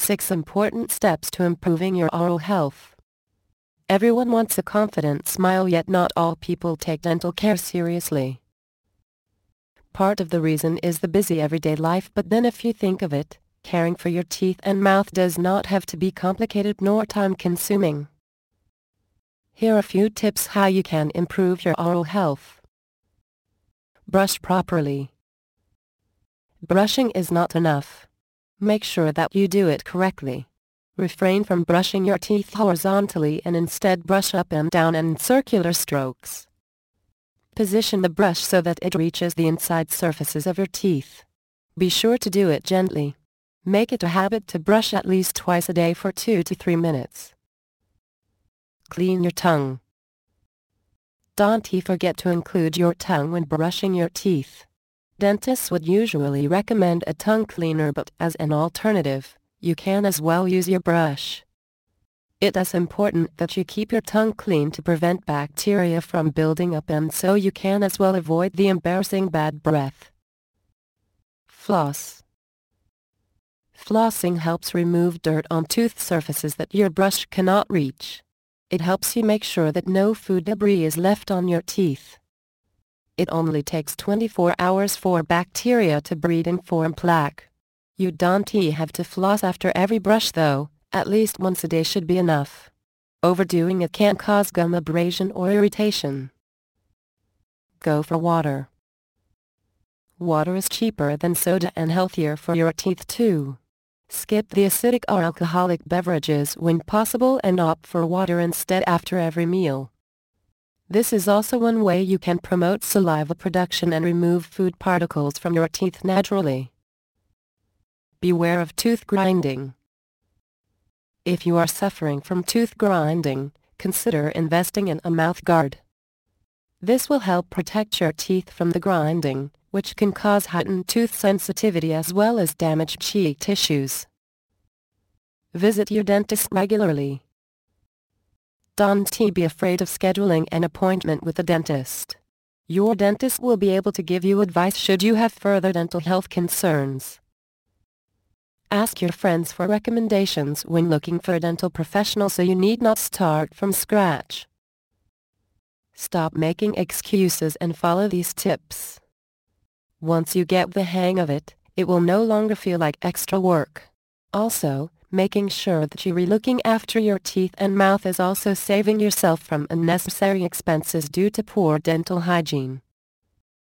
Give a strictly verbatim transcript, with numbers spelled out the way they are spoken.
six Important Steps to Improving Your Oral Health. Everyone wants a confident smile, yet not all people take dental care seriously. Part of the reason is the busy everyday life, but then if you think of it, caring for your teeth and mouth does not have to be complicated nor time-consuming. Here are a few tips how you can improve your oral health. Brush properly. Brushing is not enough. Make sure that you do it correctly. Refrain from brushing your teeth horizontally and instead brush up and down in circular strokes. Position the brush so that it reaches the inside surfaces of your teeth. Be sure to do it gently. Make it a habit to brush at least twice a day for two to three minutes. Clean your tongue. Don't forget to include your tongue when brushing your teeth. Dentists would usually recommend a tongue cleaner, but as an alternative, you can as well use your brush. It is important that you keep your tongue clean to prevent bacteria from building up, and so you can as well avoid the embarrassing bad breath. Floss. Flossing helps remove dirt on tooth surfaces that your brush cannot reach. It helps you make sure that no food debris is left on your teeth. It only takes twenty-four hours for bacteria to breed and form plaque. You don't have to floss after every brush though, at least once a day should be enough. Overdoing it can cause gum abrasion or irritation. Go for water. Water is cheaper than soda and healthier for your teeth too. Skip the acidic or alcoholic beverages when possible and opt for water instead after every meal. This is also one way you can promote saliva production and remove food particles from your teeth naturally. Beware of tooth grinding. If you are suffering from tooth grinding, consider investing in a mouth guard. This will help protect your teeth from the grinding, which can cause heightened tooth sensitivity as well as damaged cheek tissues. Visit your dentist regularly. Don't be afraid of scheduling an appointment with a dentist. Your dentist will be able to give you advice should you have further dental health concerns. Ask your friends for recommendations when looking for a dental professional, so you need not start from scratch. Stop making excuses and follow these tips. Once you get the hang of it, it will no longer feel like extra work. Also, making sure that you are looking after your teeth and mouth is also saving yourself from unnecessary expenses due to poor dental hygiene.